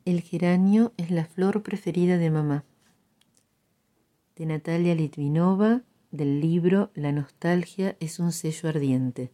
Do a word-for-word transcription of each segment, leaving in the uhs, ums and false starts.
El geranio es la flor preferida de mamá. De Natalia Litvinova, del libro La nostalgia es un sello ardiente.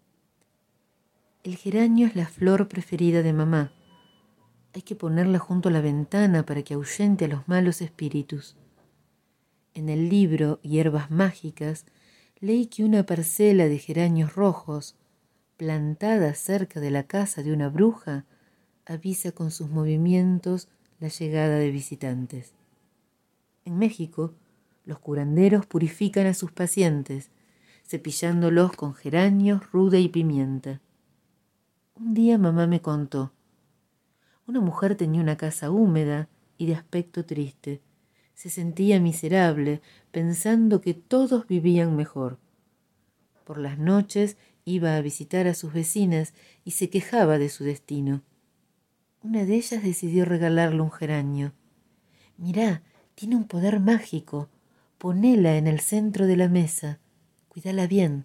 El geranio es la flor preferida de mamá. Hay que ponerla junto a la ventana para que ahuyente a los malos espíritus. En el libro Hierbas mágicas leí que una parcela de geranios rojos, plantada cerca de la casa de una bruja, avisa con sus movimientos la llegada de visitantes. En México, los curanderos purifican a sus pacientes, cepillándolos con geranios, ruda y pimienta. Un día mamá me contó. Una mujer tenía una casa húmeda y de aspecto triste. Se sentía miserable, pensando que todos vivían mejor. Por las noches iba a visitar a sus vecinas y se quejaba de su destino. Una de ellas decidió regalarle un geranio. Mirá, tiene un poder mágico. Ponela en el centro de la mesa. Cuídala bien.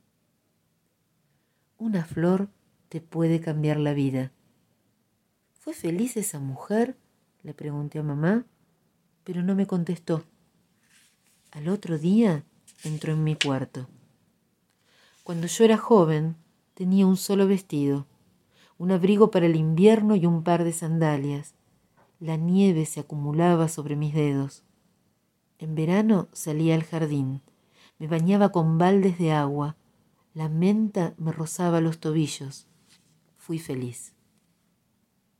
Una flor te puede cambiar la vida. ¿Fue feliz esa mujer?, le pregunté a mamá, pero no me contestó. Al otro día entró en mi cuarto. Cuando yo era joven, tenía un solo vestido, un abrigo para el invierno y un par de sandalias. La nieve se acumulaba sobre mis dedos. En verano salía al jardín. Me bañaba con baldes de agua. La menta me rozaba los tobillos. Fui feliz.